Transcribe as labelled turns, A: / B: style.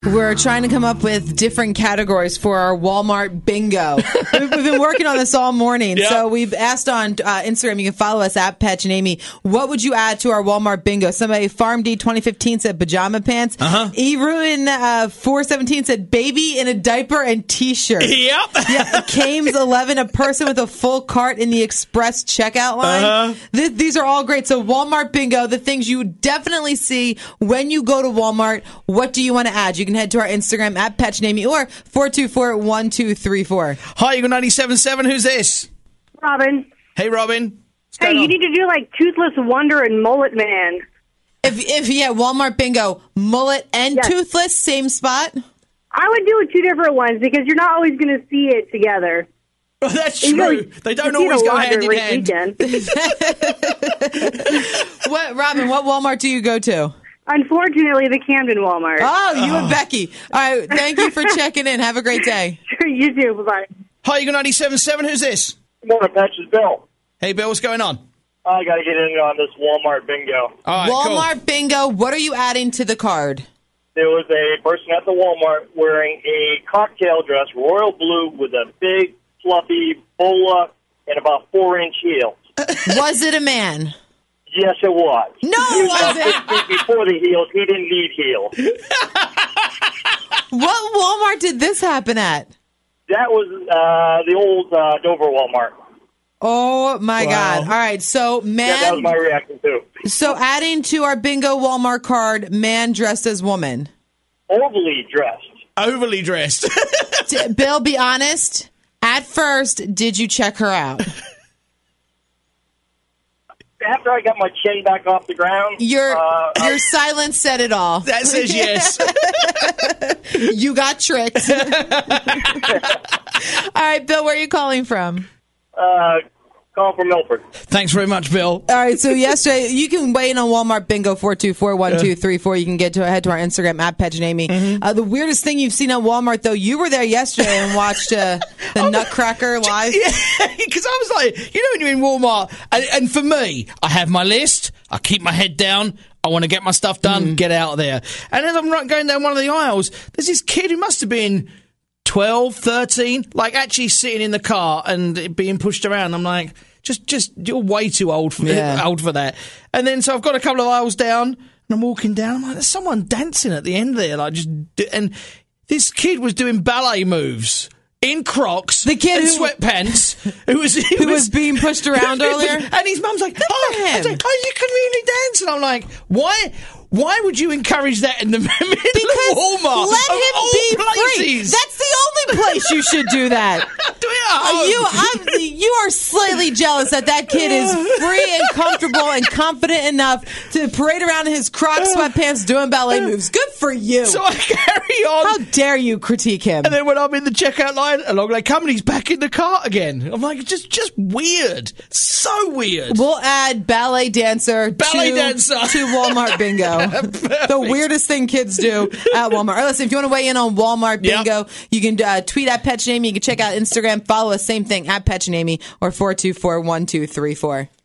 A: We're trying to come up with different categories for our Walmart bingo. We've been working on this all morning.
B: Yep.
A: So we've asked on Instagram, you can follow us at Petch and Amy, what would you add to our Walmart bingo? Somebody, Farm D 2015 said pajama pants. E-Ruin 417 said baby in a diaper and t-shirt.
B: Yep.
A: Yeah, Kames 11, a person with a full cart in the express checkout line. These are all great. So Walmart bingo, the things you definitely see when you go to Walmart. What do you want to add? You can head to our Instagram at Petch and Amy or 424-1234.
B: Hi, you got 97.7. Who's this?
C: Robin.
B: Hey, Robin.
C: Hey, you need to do like Toothless Wonder and Mullet Man.
A: If Walmart bingo, mullet and toothless, same spot.
C: I would do it two different ones because you're not always going to see it together.
B: Well, that's true. They don't always go hand in hand.
A: Robin, what Walmart do you go to?
C: Unfortunately, the Camden Walmart.
A: Oh, you and Becky. All right, thank you for checking in. Have a great day.
C: Sure, you too. Bye-bye.
B: Hi, you got 97.7. Who's this?
D: Good morning, Patch. It's Bill.
B: Hey, Bill, what's going on?
D: I got to get in on this Walmart bingo.
B: All right,
A: Walmart bingo, what are you adding to the card?
D: There was a person at the Walmart wearing a cocktail dress, royal blue, with a big, fluffy bola and about 4-inch heels.
A: Was it a man?
D: Yes, it was.
A: No,
D: he was
A: was it?
D: 6 feet before the heels. He didn't need heels.
A: What Walmart did this happen at?
D: That was the old Dover Walmart.
A: Oh, my God. All right, so man.
D: Yeah, that was my reaction, too.
A: So adding to our bingo Walmart card, man dressed as woman.
D: Overly dressed.
B: Overly dressed.
A: Bill, be honest. At first, did you check her out?
D: After I got my chin back off the ground,
A: Your silence said it all.
B: That says yes.
A: You got tricked. All right, Bill, where are you calling from?
D: calling from Milford.
B: Thanks very much, Bill.
A: All right, so yesterday, you can weigh in on Walmart Bingo 424-1234. You can head to our Instagram at Petch and Amy. The weirdest thing you've seen at Walmart, though, you were there yesterday and watched the Nutcracker live.
B: Yeah, because I was like, you know when you're in Walmart, and for me, I have my list, I keep my head down, I want to get my stuff done, get out of there. And as I'm going down one of the aisles, there's this kid who must have been 12, 13, like actually sitting in the car and being pushed around. I'm like, just you're way too old for that. And then so I've got a couple of aisles down and I'm walking down. I'm like, there's someone dancing at the end there, and this kid was doing ballet moves in Crocs,
A: the kid
B: in sweatpants, who was
A: being pushed around earlier,
B: and his mum's like, "Oh, you can really dance," and I'm like, "Why? Why would you encourage that in the middle of Walmart?
A: Let him be free. That's the only place you should do that.
B: Do it at home.
A: You are slightly jealous that kid is free and comfortable and confident enough to parade around in his Crocs sweatpants doing ballet moves. Good for you.
B: So I carry on.
A: How dare you critique him?
B: And then when I'm in the checkout line, along they come and he's back in the cart again. I'm like, just weird. So weird.
A: We'll add ballet dancer to Walmart Bingo. The weirdest thing kids do at Walmart. All right, listen, if you want to weigh in on Walmart Bingo, you can tweet at Petch and Amy. You can check out Instagram. Follow us, same thing, at Petch and Amy, or 424-1234.